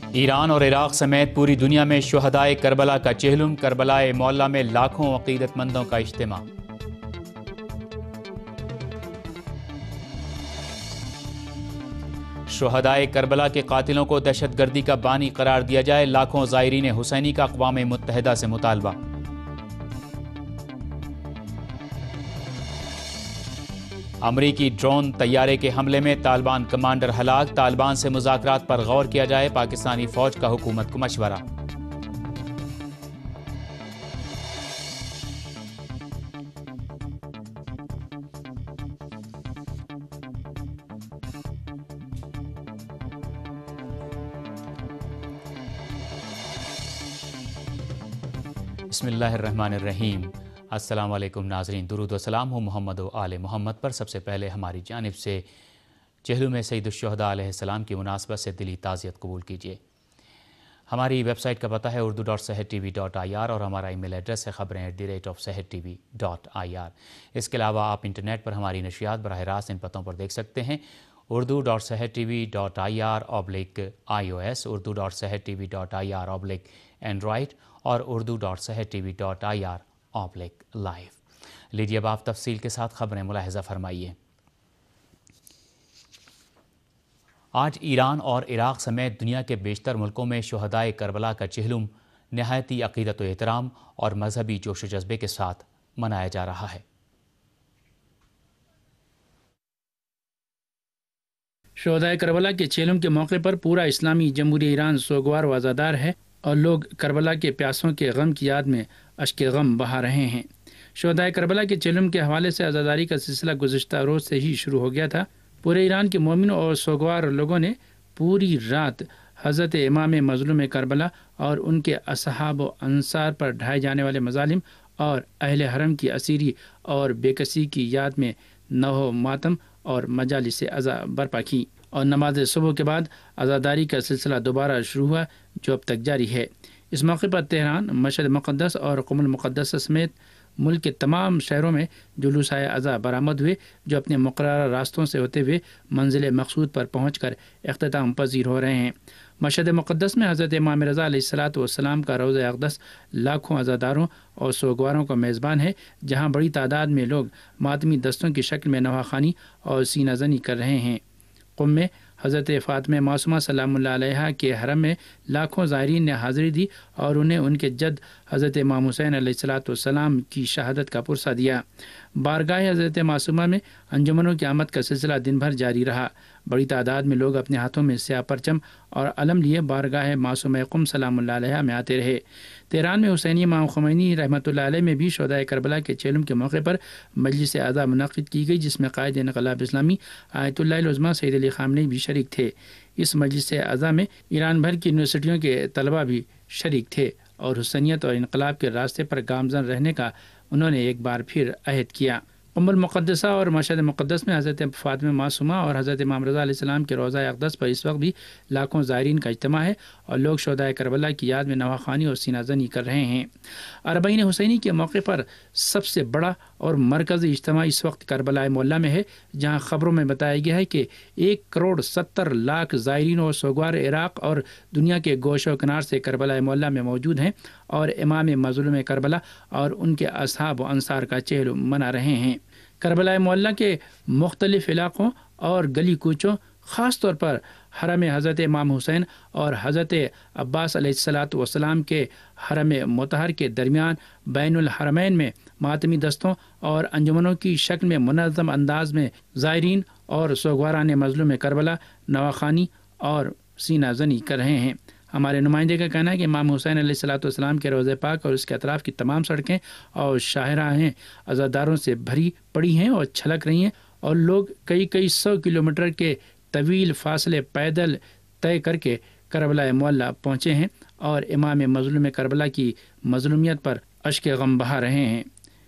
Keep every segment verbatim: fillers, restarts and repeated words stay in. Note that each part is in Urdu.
ایران اور عراق سمیت پوری دنیا میں شہدائے کربلا کا چہلم، کربلائے معلیٰ میں لاکھوں عقیدت مندوں کا اجتماع۔ شہدائے کربلا کے قاتلوں کو دہشت گردی کا بانی قرار دیا جائے، لاکھوں زائرین حسینی کا اقوام متحدہ سے مطالبہ۔ امریکی ڈرون طیارے کے حملے میں طالبان کمانڈر ہلاک، طالبان سے مذاکرات پر غور کیا جائے، پاکستانی فوج کا حکومت کو مشورہ۔ بسم اللہ الرحمن الرحیم۔ السلام علیکم ناظرین، درود و سلام ہوں محمد و آل محمد پر۔ سب سے پہلے ہماری جانب سے چہلم سید الشہداء علیہ السلام کی مناسبت سے دلی تعزیت قبول کیجیے۔ ہماری ویب سائٹ کا پتہ ہے Urdu dot Sahar T V dot I R اور ہمارا ای میل ایڈریس ہے خبریں at the rate of Sahar T V dot I R. اس کے علاوہ آپ انٹرنیٹ پر ہماری نشریات براہ راست ان پتوں پر دیکھ سکتے ہیں: Urdu dot Sahar T V dot I R oblique I O S, Urdu dot Sahar T V dot I R oblique Android اور Urdu dot Sahar T V dot I R oblique live. لیجیے اب آپ تفصیل کے ساتھ خبریں ملاحظہ فرمائیے۔ آج ایران اور عراق سمیت دنیا کے بیشتر ملکوں میں شہدائے کربلا کا چہلم نہایتی عقیدت و احترام اور مذہبی جوش و جذبے کے ساتھ منایا جا رہا ہے۔ شہدائے کربلا کے چہلم کے موقع پر پورا اسلامی جمہوریہ ایران سوگوار و عزادار ہے اور لوگ کربلا کے پیاسوں کے غم کی یاد میں اشک غم بہا رہے ہیں۔ شہدائے کربلا کے چہلم کے حوالے سے عزاداری کا سلسلہ گزشتہ روز سے ہی شروع ہو گیا تھا۔ پورے ایران کے مومنوں اور سوگوار لوگوں نے پوری رات حضرت امام مظلوم کربلا اور ان کے اصحاب و انصار پر ڈھائے جانے والے مظالم اور اہل حرم کی اسیری اور بے کسی کی یاد میں نوح ماتم اور مجالس عزا برپا کی اور نماز صبح کے بعد عزاداری کا سلسلہ دوبارہ شروع ہوا جو اب تک جاری ہے۔ اس موقع پر تہران، مشہد مقدس اور قم المقدس سمیت ملک کے تمام شہروں میں جلوس عزا برآمد ہوئے جو اپنے مقررہ راستوں سے ہوتے ہوئے منزل مقصود پر پہنچ کر اختتام پذیر ہو رہے ہیں۔ مشہد مقدس میں حضرت امام رضا علیہ الصلاۃ والسلام کا روضہ اقدس لاکھوں عزاداروں اور سوگواروں کا میزبان ہے، جہاں بڑی تعداد میں لوگ ماتمی دستوں کی شکل میں نواخوانی اور سینہ زنی کر رہے ہیں۔ قم میں حضرت فاطمہ معصومہ سلام اللہ علیہا کے حرم میں لاکھوں زائرین نے حاضری دی اور انہیں ان کے جد حضرت امام حسین علیہ الصلاۃ والسلام کی شہادت کا پرسہ دیا۔ بارگاہ حضرت معصومہ میں انجمنوں کی آمد کا سلسلہ دن بھر جاری رہا۔ بڑی تعداد میں لوگ اپنے ہاتھوں میں سیاہ پرچم اور علم لیے بارگاہ معصومہ قم سلام اللہ علیہا میں آتے رہے۔ تہران میں حسینی امام خمینی رحمۃ اللہ علیہ میں بھی شہدائے کربلا کے چہلم کے موقع پر مجلس عزا منعقد کی گئی، جس میں قائد انقلاب اسلامی آیت اللہ العظمیٰ سید علی خامنئی بھی شریک تھے۔ اس مجلس عزا میں ایران بھر کی یونیورسٹیوں کے طلباء بھی شریک تھے اور حسینیت اور انقلاب کے راستے پر گامزن رہنے کا انہوں نے ایک بار پھر عہد کیا۔ ام المقدسہ اور مشہد مقدس میں حضرت فاطمہ معصومہ اور حضرت امام رضا علیہ السلام کے روضہ اقدس پر اس وقت بھی لاکھوں زائرین کا اجتماع ہے اور لوگ شہدائے کربلا کی یاد میں نواخوانی اور سینہ زنی کر رہے ہیں۔ اربعین حسینی کے موقع پر سب سے بڑا اور مرکزی اجتماع اس وقت کربلا معلیٰ میں ہے، جہاں خبروں میں بتایا گیا ہے کہ ایک کروڑ ستر لاکھ زائرین اور سوگوار عراق اور دنیا کے گوش و کنار سے کربلا معلیٰ میں موجود ہیں اور امام مظلوم کربلا اور ان کے اصحاب و انصار کا چہلم منا رہے ہیں۔ کربلا معلیٰ کے مختلف علاقوں اور گلی کوچوں، خاص طور پر حرم حضرت امام حسین اور حضرت عباس علیہ الصلاۃ والسلام کے حرم مطہر کے درمیان بین الحرمین میں ماتمی دستوں اور انجمنوں کی شکل میں منظم انداز میں زائرین اور سوگواران مظلوم کربلا نواخوانی اور سینہ زنی کر رہے ہیں۔ ہمارے نمائندے کا کہنا ہے کہ امام حسین علیہ الصلاۃ والسلام کے روضہ پاک اور اس کے اطراف کی تمام سڑکیں اور شاہراہیں عزاداروں سے بھری پڑی ہیں اور چھلک رہی ہیں اور لوگ کئی کئی سو کلومیٹر کے طویل فاصلے پیدل طے کر کے کربلا معلیٰ پہنچے ہیں اور امام مظلوم کربلا کی مظلومیت پر اشک غم بہا رہے ہیں۔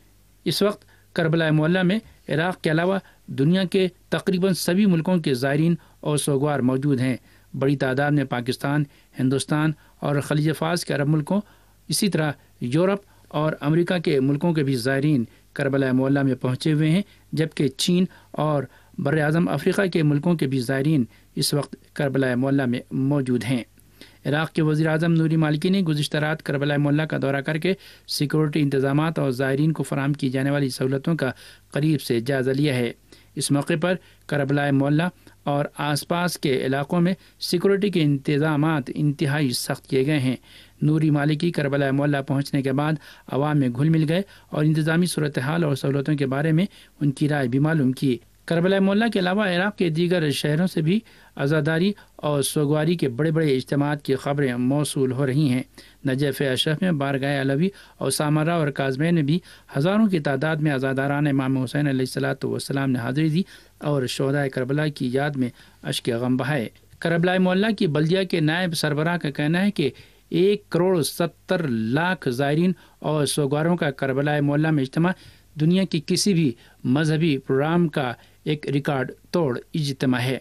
اس وقت کربلا معلیٰ میں عراق کے علاوہ دنیا کے تقریباً سبھی ملکوں کے زائرین اور سوگوار موجود ہیں۔ بڑی تعداد میں پاکستان، ہندوستان اور خلیج فارس کے عرب ملکوں، اسی طرح یورپ اور امریکہ کے ملکوں کے بھی زائرین کربلا معلیٰ میں پہنچے ہوئے ہیں، جبکہ چین اور بر اعظم افریقہ کے ملکوں کے بھی زائرین اس وقت کربلا معلیٰ میں موجود ہیں۔ عراق کے وزیر اعظم نوری مالکی نے گزشتہ رات کربلا معلیٰ کا دورہ کر کے سیکورٹی انتظامات اور زائرین کو فراہم کی جانے والی سہولتوں کا قریب سے جائزہ لیا ہے۔ اس موقع پر کربلا معلیٰ اور آس پاس کے علاقوں میں سیکورٹی کے انتظامات انتہائی سخت کیے گئے ہیں۔ نوری مالکی کربلا معلیٰ پہنچنے کے بعد عوام میں گھل مل گئے اور انتظامی صورتحال اور سہولتوں کے بارے میں ان کی رائے بھی معلوم کی۔ کربلا معلیٰ کے علاوہ عراق کے دیگر شہروں سے بھی عزاداری اور سوگواری کے بڑے بڑے اجتماعات کی خبریں موصول ہو رہی ہیں۔ نجف اشرف میں بارگاہ علوی اور سامرا اور کاظمین میں بھی ہزاروں کی تعداد میں عزاداران امام حسین علیہ الصلوۃ والسلام نے حاضری دی اور شہدائے کربلا کی یاد میں اشک غم بہائے۔ کربلا معلیٰ کی بلدیہ کے نائب سربراہ کا کہنا ہے کہ ایک کروڑ ستر لاکھ زائرین اور سوگواروں کا کربلا معلیٰ میں اجتماع دنیا کی کسی بھی مذہبی پروگرام کا ایک ریکارڈ توڑ اجتماع ہے۔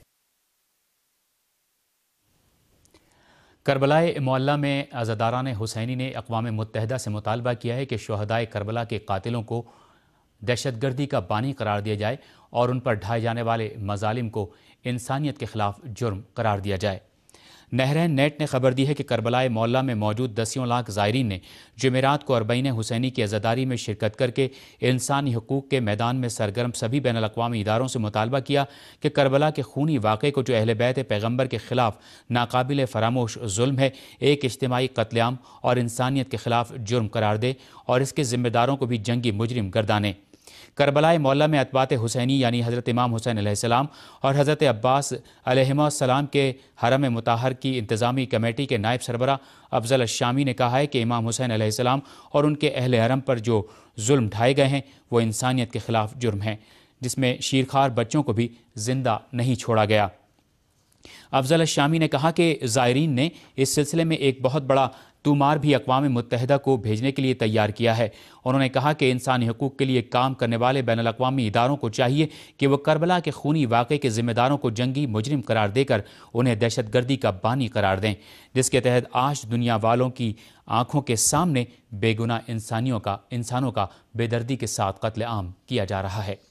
کربلا معلیٰ میں عزاداران حسینی نے اقوام متحدہ سے مطالبہ کیا ہے کہ شہدائے کربلا کے قاتلوں کو دہشت گردی کا بانی قرار دیا جائے اور ان پر ڈھائے جانے والے مظالم کو انسانیت کے خلاف جرم قرار دیا جائے۔ نہرین نیٹ نے خبر دی ہے کہ کربلا معلیٰ میں موجود دسیوں لاکھ زائرین نے جمعرات کو اربعین حسینی کی عزاداری میں شرکت کر کے انسانی حقوق کے میدان میں سرگرم سبھی بین الاقوامی اداروں سے مطالبہ کیا کہ کربلا کے خونی واقعے کو جو اہل بیت پیغمبر کے خلاف ناقابل فراموش ظلم ہے، ایک اجتماعی قتل عام اور انسانیت کے خلاف جرم قرار دے اور اس کے ذمہ داروں کو بھی جنگی مجرم گردانے۔ کربلا معلیٰ میں اتباط حسینی یعنی حضرت امام حسین علیہ السلام اور حضرت عباس علیہما السلام کے حرم مطہر کی انتظامی کمیٹی کے نائب سربراہ افضل الشامی نے کہا ہے کہ امام حسین علیہ السلام اور ان کے اہل حرم پر جو ظلم ڈھائے گئے ہیں وہ انسانیت کے خلاف جرم ہیں، جس میں شیرخوار بچوں کو بھی زندہ نہیں چھوڑا گیا۔ افضل الشامی نے کہا کہ زائرین نے اس سلسلے میں ایک بہت بڑا تومار بھی اقوام متحدہ کو بھیجنے کے لیے تیار کیا ہے۔ انہوں نے کہا کہ انسانی حقوق کے لیے کام کرنے والے بین الاقوامی اداروں کو چاہیے کہ وہ کربلا کے خونی واقعے کے ذمہ داروں کو جنگی مجرم قرار دے کر انہیں دہشت گردی کا بانی قرار دیں، جس کے تحت آج دنیا والوں کی آنکھوں کے سامنے بے گناہ انسانیوں کا انسانوں کا بے دردی کے ساتھ قتل عام کیا جا رہا ہے۔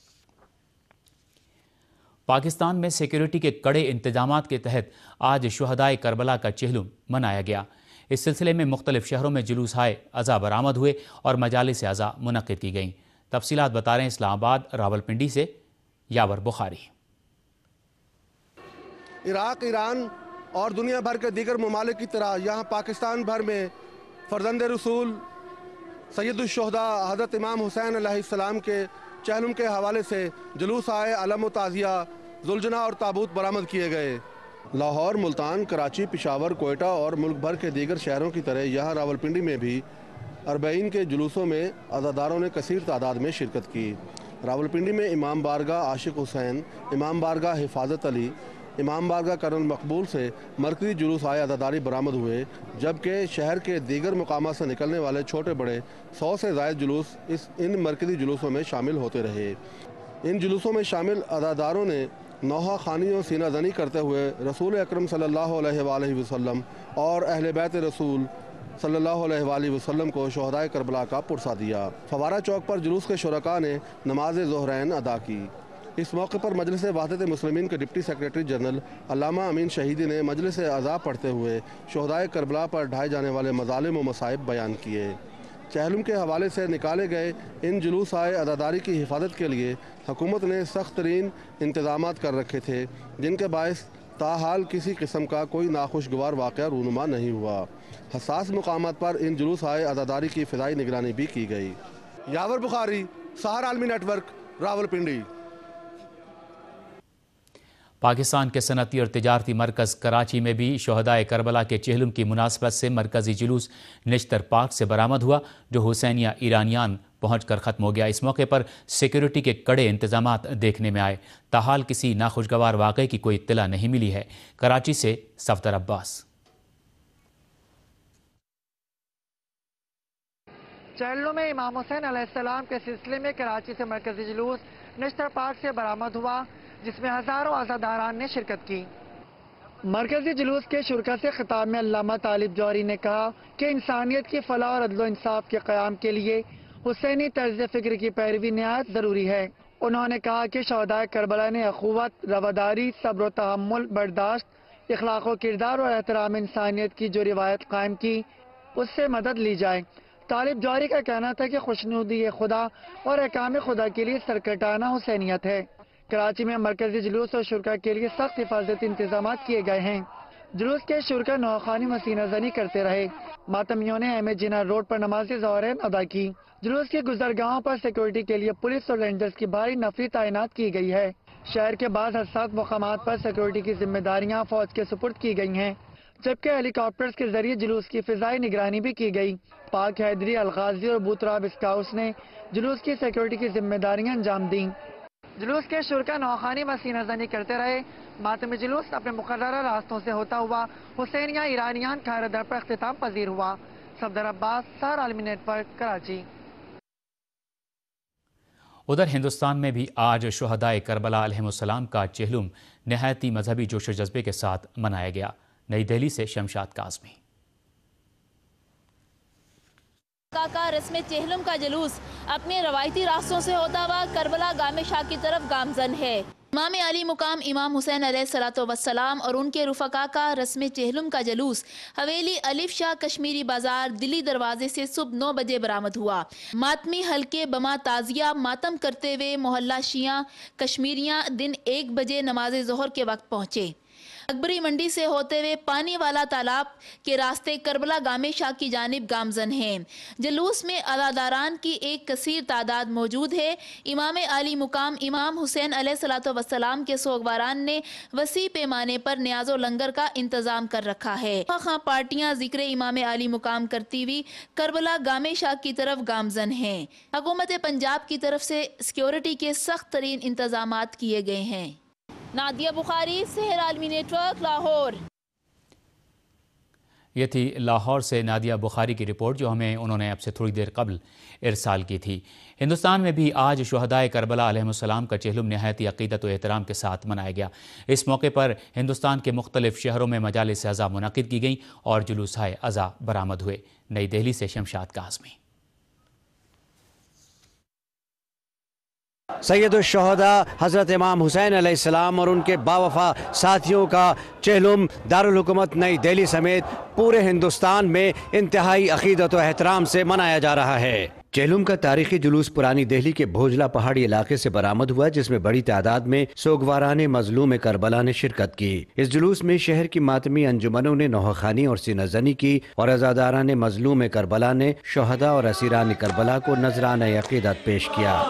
پاکستان میں سیکیورٹی کے کڑے انتظامات کے تحت آج شہدائے کربلا کا چہلم منایا گیا۔ اس سلسلے میں مختلف شہروں میں جلوس ہائے عزا برآمد ہوئے اور مجالس عزا منعقد کی گئیں۔ تفصیلات بتا رہے ہیں اسلام آباد راولپنڈی سے یاور بخاری۔ عراق، ایران اور دنیا بھر کے دیگر ممالک کی طرح یہاں پاکستان بھر میں فرزند رسول سید الشہداء حضرت امام حسین علیہ السلام کے چہلم کے حوالے سے جلوس آئے، علم و تعزیہ، زلجنہ اور تابوت برآمد کیے گئے۔ لاہور، ملتان، کراچی، پشاور، کوئٹہ اور ملک بھر کے دیگر شہروں کی طرح یہاں راولپنڈی میں بھی اربعین کے جلوسوں میں عزاداروں نے کثیر تعداد میں شرکت کی۔ راولپنڈی میں امام بارگاہ عاشق حسین، امام بارگاہ حفاظت علی، امام بارگاہ کرنل مقبول سے مرکزی جلوس آئے عزاداری برآمد ہوئے، جبکہ شہر کے دیگر مقامات سے نکلنے والے چھوٹے بڑے سو سے زائد جلوس اس ان مرکزی جلوسوں میں شامل ہوتے رہے۔ ان جلوسوں میں شامل عزاداروں نے نوحہ خوانی و سینہ زنی کرتے ہوئے رسول اکرم صلی اللہ علیہ وآلہ وسلم اور اہل بیت رسول صلی اللہ علیہ وآلہ وسلم کو شہدائے کربلا کا پرسہ دیا۔ فوارہ چوک پر جلوس کے شرکاء نے نماز ظہرین ادا کی۔ اس موقع پر مجلس وحدت مسلمین کے ڈپٹی سیکریٹری جنرل علامہ امین شہیدی نے مجلس اعزا پڑھتے ہوئے شہدائے کربلا پر ڈھائے جانے والے مظالم و مصائب بیان کیے۔ چہلم کے حوالے سے نکالے گئے ان جلوس آئے عزاداری کی حفاظت کے لیے حکومت نے سخت ترین انتظامات کر رکھے تھے، جن کے باعث تاحال کسی قسم کا کوئی ناخوشگوار واقعہ رونما نہیں ہوا۔ حساس مقامات پر ان جلوس آئے عزاداری کی فضائی نگرانی بھی کی گئی۔ یاور بخاری، سہار عالمی نیٹ ورک، راولپنڈی۔ پاکستان کے صنعتی اور تجارتی مرکز کراچی میں بھی شہدائے کربلا کے چہلم کی مناسبت سے مرکزی جلوس نشتر پارک سے برآمد ہوا، جو حسینیہ ایرانیان پہنچ کر ختم ہو گیا۔ اس موقع پر سیکیورٹی کے کڑے انتظامات دیکھنے میں آئے۔ تاحال کسی ناخوشگوار واقعے کی کوئی اطلاع نہیں ملی ہے۔ کراچی سے صفدر عباس۔ چہلم میں امام حسین علیہ السلام کے سلسلے میں کراچی سے مرکزی جلوس نشتر پارک سے برآمد ہوا، جس میں ہزاروں عزاداران نے شرکت کی۔ مرکزی جلوس کے شرکاء سے خطاب میں علامہ طالب جوہری نے کہا کہ انسانیت کی فلاح اور عدل و انصاف کے قیام کے لیے حسینی طرز فکر کی پیروی نہایت ضروری ہے۔ انہوں نے کہا کہ شہدائے کربلا نے اخوت، رواداری، صبر و تحمل، برداشت، اخلاق و کردار اور احترام انسانیت کی جو روایت قائم کی اس سے مدد لی جائے۔ طالب جوہری کا کہنا تھا کہ خوشنودی خدا اور احکام خدا کے لیے سرکٹانہ حسینیت ہے۔ کراچی میں مرکزی جلوس اور شرکا کے لیے سخت حفاظتی انتظامات کیے گئے ہیں۔ جلوس کے شرکا نوخانی مسینہ زنی کرتے رہے۔ ماتمیوں نے ایم اے جناح روڈ پر نماز ظہرین ادا کی۔ جلوس کی گزرگاہوں پر سیکورٹی کے لیے پولیس اور رینجرز کی بھاری نفری تعینات کی گئی ہے۔ شہر کے بعض حساس مقامات پر سیکورٹی کی ذمہ داریاں فوج کے سپرد کی گئی ہیں، جبکہ ہیلی کاپٹرز کے ذریعے جلوس کی فضائی نگرانی بھی کی گئی۔ پاک حیدری، الغازی اور بوتراب اسکاؤٹس نے جلوس کی سیکورٹی کی ذمہ داریاں انجام دیں۔ جلوس کے شرکا نوخانی مسینہ زنی کرتے رہے۔ ماتمی جلوس اپنے مقررہ راستوں سے ہوتا ہوا حسینیہ ایرانیان خیر در پر اختتام پذیر ہوا۔ صفدر عباس، سہر عالمی نیٹ ورک، کراچی۔ ادھر ہندوستان میں بھی آج شہدائے کربلا علیہم السلام کا چہلم نہایتی مذہبی جوش و جذبے کے ساتھ منایا گیا۔ نئی دہلی سے شمشاد کاظمی۔ کا رسم چہلم کا جلوس اپنے روایتی راستوں سے ہوتا ہوا کربلا گام شاہ کی طرف گامزن ہے۔ امام علی مقام امام حسین علیہ الصلوۃ والسلام اور ان کے رفقا کا رسم چہلم کا جلوس حویلی الف شاہ کشمیری بازار دلی دروازے سے صبح نو بجے برآمد ہوا۔ ماتمی حلقے بما تعزیہ ماتم کرتے ہوئے محلہ شیعہ کشمیریاں دن ایک بجے نماز ظہر کے وقت پہنچے۔ اکبری منڈی سے ہوتے ہوئے پانی والا تالاب کے راستے کربلا گام شاہ کی جانب گامزن ہیں۔ جلوس میں عزاداران کی ایک کثیر تعداد موجود ہے۔ امام علی مقام امام حسین علیہ الصلوۃ والسلام کے سوگواران نے وسیع پیمانے پر نیاز و لنگر کا انتظام کر رکھا ہے۔ خواہ پارٹیاں ذکر امام علی مقام کرتی ہوئی کربلا گام شاہ کی طرف گامزن ہیں۔ حکومت پنجاب کی طرف سے سیکیورٹی کے سخت ترین انتظامات کیے گئے ہیں۔ نادیہ بخاری، سحر عالمی نیٹ ورک، لاہور۔ یہ تھی لاہور سے نادیہ بخاری کی رپورٹ جو ہمیں انہوں نے اب سے تھوڑی دیر قبل ارسال کی تھی۔ ہندوستان میں بھی آج شہدائے کربلا علیہم السلام کا چہلم نہایتی عقیدت و احترام کے ساتھ منایا گیا۔ اس موقع پر ہندوستان کے مختلف شہروں میں مجالس عزا منعقد کی گئیں اور جلوسائے عزا برآمد ہوئے۔ نئی دہلی سے شمشاد کاظمی۔ سید الشہداء حضرت امام حسین علیہ السلام اور ان کے باوفا ساتھیوں کا چہلم دارالحکومت نئی دہلی سمیت پورے ہندوستان میں انتہائی عقیدت و احترام سے منایا جا رہا ہے۔ چہلم کا تاریخی جلوس پرانی دہلی کے بھوجلا پہاڑی علاقے سے برآمد ہوا، جس میں بڑی تعداد میں سوگواران مظلوم کربلا نے شرکت کی۔ اس جلوس میں شہر کی ماتمی انجمنوں نے نوحہ خوانی اور سینہ زنی کی اور عزاداران مظلوم کربلا نے شہداء اور اسیران کربلا کو نذرانہ عقیدت پیش کیا۔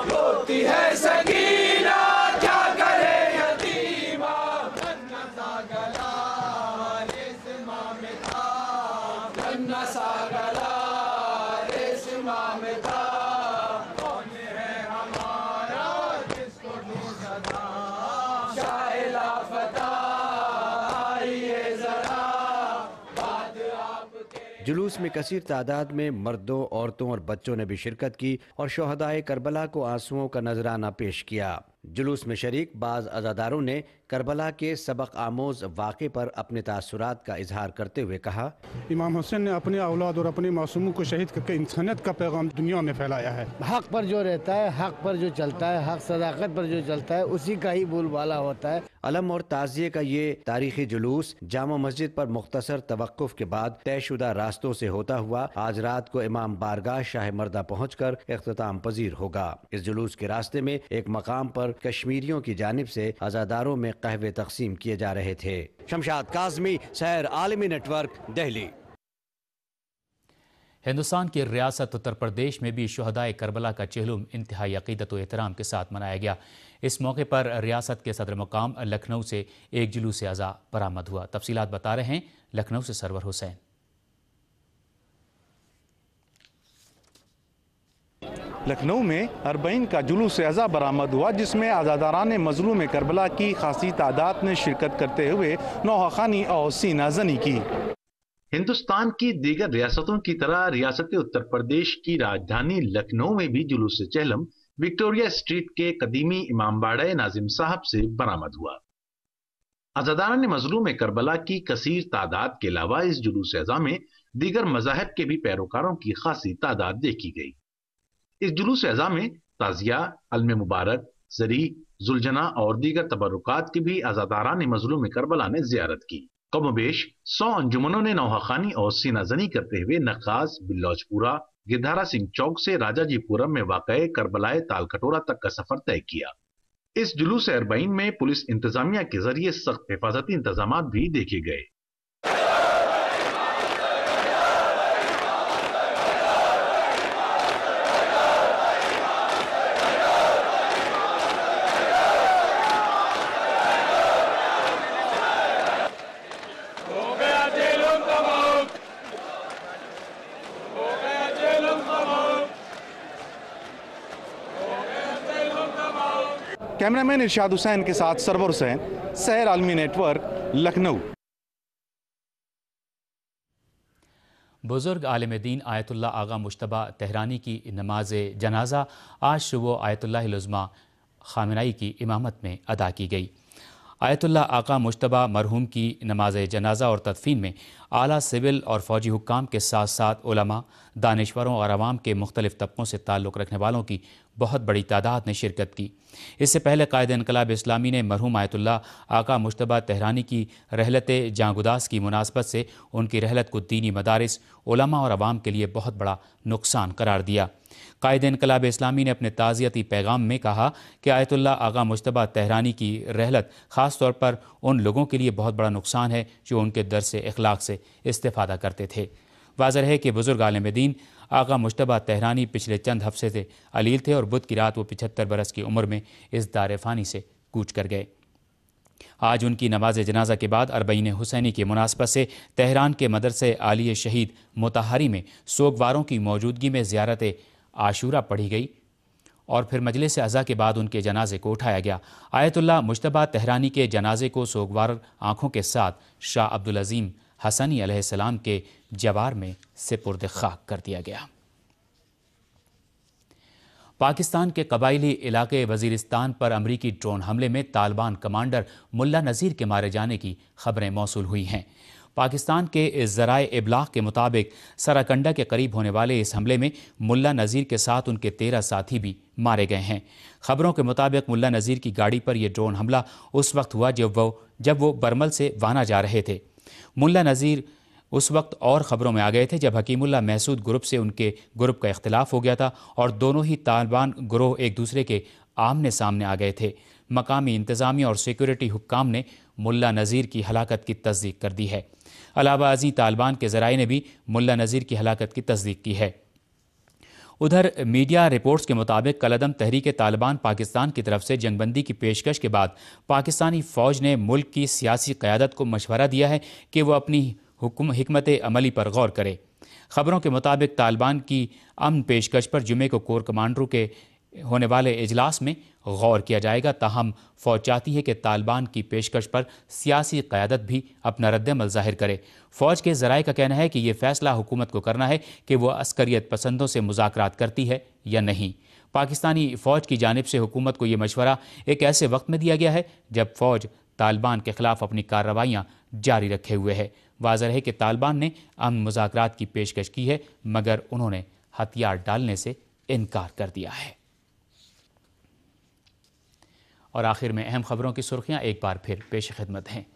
جلوس میں کثیر تعداد میں مردوں، عورتوں اور بچوں نے بھی شرکت کی اور شہدائے کربلا کو آنسوؤں کا نذرانہ پیش کیا۔ جلوس میں شریک بعض عزاداروں نے کربلا کے سبق آموز واقعے پر اپنے تاثرات کا اظہار کرتے ہوئے کہا، امام حسین نے اپنے اولاد اور اپنے معصوموں کو شہید کر کے انسانیت کا پیغام دنیا میں پھیلایا ہے۔ حق پر جو رہتا ہے، حق پر جو چلتا ہے، حق صداقت پر جو چلتا ہے، اسی کا ہی بول بالا ہوتا ہے۔ علم اور تعزیے کا یہ تاریخی جلوس جامع مسجد پر مختصر توقف کے بعد طے شدہ راستوں سے ہوتا ہوا آج رات کو امام بارگاہ شاہ مردہ پہنچ کر اختتام پذیر ہوگا۔ اس جلوس کے راستے میں ایک مقام پر کشمیریوں کی جانب سے عزاداروں میں قہوے تقسیم کیے جا رہے تھے۔ شمشاد کاظمی، سحر عالمی نیٹ ورک، دہلی۔ ہندوستان کی ریاست اتر پردیش میں بھی شہدائے کربلا کا چہلم انتہائی عقیدت و احترام کے ساتھ منایا گیا۔ اس موقع پر ریاست کے صدر مقام لکھنؤ سے ایک جلوس عزا برآمد ہوا۔ تفصیلات بتا رہے ہیں لکھنؤ سے سرور حسین۔ لکھنؤ میں اربعین کا جلوس عزا برآمد ہوا، جس میں عزاداران مظلوم کربلا کی خاصی تعداد نے شرکت کرتے ہوئے نوحہ خوانی اور سینہ زنی کی۔ ہندوستان کی دیگر ریاستوں کی طرح ریاست اتر پردیش کی راجدھانی لکھنؤ میں بھی جلوس چہلم وکٹوریہ اسٹریٹ کے قدیمی امام باڑہ ناظم صاحب سے برآمد ہوا۔ عزاداران مظلوم کربلا کی کثیر تعداد کے علاوہ اس جلوس عزا میں دیگر مذاہب کے بھی پیروکاروں کی خاصی تعداد دیکھی گئی۔ اس جلوس عزا میں تعزیہ، علم مبارک، زری، زلجنا اور دیگر تبرکات کی بھی عزاداران مظلوم کربلا نے زیارت کی۔ कम बेश सौ अंजुमनों ने नौहा खानी और सीना जनी करते हुए नक्कास, बिल्लौचपुरा, गिरधारा सिंह चौक से राजाजीपुरम में वाक़ए करबलाए तालकटोरा तक का सफर तय किया। इस जुलूस अरबईन में पुलिस इंतजामिया के जरिए सख्त हिफाजती इंतजाम भी देखे गए। कैमरामैन इरशाद हुसैन के साथ सरवर हुसैन, सहर आलमी नेटवर्क, लखनऊ। बुजुर्ग आलिम दीन आयतुल्लाह आगा मुश्तबा तेहरानी की नमाज जनाजा आज सुबह आयतुल्लाह उज़्मा खामेनाई की इमामत में अदा की गई। आयतुल्लाह आका मुश्तबा मरहूम की नमाज जनाजा और तदफीन में आला सिविल और फ़ौजी हुक्काम के साथ साथ उलमा, दानिश्वरों और आवाम के मुख्तलिफ तबकों से ताल्लुक़ रखने वालों की बहुत बड़ी तादाद ने शिरकत की। इससे पहले कायद इनकलाब इस्लामी ने मरहूम आयतुल्लाह आका मुश्तबा तेहरानी की रहलत जांगुदास की मुनासबत से उनकी रहलत को दीनी मदारिस, उलमा और आवाम के लिए बहुत बड़ा नुकसान करार दिया। कायद इनकलाब इस्लामी ने अपने ताज़ियती पैगाम में कहा कि आयतुल्लाह आगा मुश्तबा तेहरानी की रहलत ख़ास तौर पर उन लोगों के लिए बहुत बड़ा नुकसान है जो उनके दर्स इखलाक से इस्तिफ़ादा करते थे। वाज़ह है कि बुज़ुर्ग आलिम दीन आगा मुश्तबा तेहरानी पिछले चंद हफ्ते से अलील थे और बुध की रात वो पिछहत्तर बरस की उम्र में इस दार फ़ानी से कूच कर गए। आज उनकी नमाज जनाजा के बाद अरबईन हुसैनी की मुनासबत से तेहरान के मदरसे आलिया शहीद मुताहरी में सोगवारों की मौजूदगी में ज़ियारत आशूरा पढ़ी गई और फिर मजलिस अज़ा के बाद उनके जनाजे को उठाया गया। आयतुल्लाह मुश्तबा तेहरानी के जनाजे को सोगवार आँखों के साथ शाह अब्दुल अज़ीम हसनी अलैहिस्सलाम के जवार में सिपुर्द खाक कर दिया गया। पाकिस्तान के कबायली इलाके वज़ीरिस्तान पर अमरीकी ड्रोन हमले में तालिबान कमांडर मुल्ला नज़ीर के मारे जाने की खबरें मौसूल हुई हैं। पाकिस्तान के ज़राए इब्लाग के मुताबिक सराकंडा के करीब होने वाले इस हमले में मुल्ला नज़ीर के साथ उनके तेरह साथी भी मारे गए हैं। खबरों के मुताबिक मुल्ला नज़ीर की गाड़ी पर यह ड्रोन हमला उस वक्त हुआ जब वो जब वो बरमल से वाना जा रहे थे। मुल्ला नज़ीर उस वक्त और ख़बरों में आ गए थे जब हकीमुल्लाह महसूद ग्रुप से उनके ग्रुप का इख्तिलाफ हो गया था और दोनों ही तालिबान ग्रोह एक दूसरे के आमने सामने आ गए थे। मकामी इंतज़ामिया और सिक्योरिटी हुक्काम ने मुल्ला नज़ीर की हलाकत की तस्दीक कर दी है। अलावा अज़ीं तालिबान के ज़राए ने भी मुल्ला नज़ीर की हलाकत की तस्दीक की है। उधर मीडिया रिपोर्ट्स के मुताबिक कलअदम तहरीक तालिबान पाकिस्तान की तरफ से जंगबंदी की पेशकश के बाद पाकिस्तानी फ़ौज ने मुल्क की सियासी क़यादत को मशवरा दिया है कि वह अपनी हुक्म हिकमत अमली पर गौर करे। ख़बरों के मुताबिक तालिबान की अमन पेशकश पर जुमे को कोर कमांडरों के होने वाले इजलास में गौर किया जाएगा। ताहम फ़ौज चाहती है कि तालिबान की पेशकश पर सियासी क़यादत भी अपना रद्दअमल ज़ाहिर करे। फ़ौज के ज़राए का कहना है कि यह फ़ैसला हुकूमत को करना है कि वह अस्करियत पसंदों से मुज़ाकरात करती है या नहीं। पाकिस्तानी फ़ौज की जानिब से हुकूमत को यह मशवरा एक ऐसे वक्त में दिया गया है जब फ़ौज तालिबान के ख़िलाफ़ अपनी कार्रवाइयाँ जारी रखे हुए है। वाज़ह है कि तालिबान ने अमन मुज़ाकरात की पेशकश की है मगर उन्होंने हथियार डालने से इनकार कर दिया है। और आखिर में अहम खबरों की सुर्खियां एक बार फिर पेश खिदमत हैं।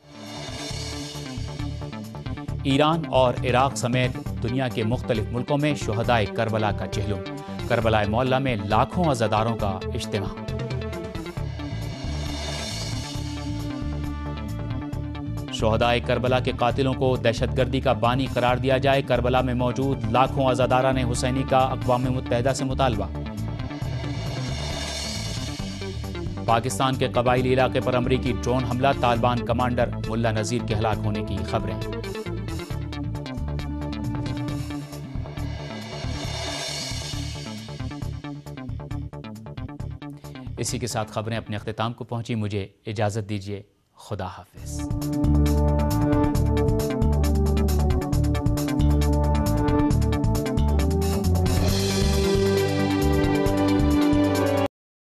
ईरान और इराक समेत दुनिया के मुख्तलिफ मुल्कों में शुहदाए करबला का चहलुम। करबला मौला में लाखों अज़ादारों का इज्तिमा। शुहदाए करबला के कातिलों को दहशतगर्दी का बानी करार दिया जाए। करबला में मौजूद लाखों अज़ादारा ने हुसैनी का अक़वाम मुत्तहिदा से मुतालबा। पाकिस्तान के कबायली इलाके पर अमरीकी ड्रोन हमला, तालिबान कमांडर मुल्ला नज़ीर के हलाक होने की खबरें। इसी के साथ खबरें अपने अख्तिताम को पहुंची। मुझे इजाज़त दीजिए। खुदा हाफिज़।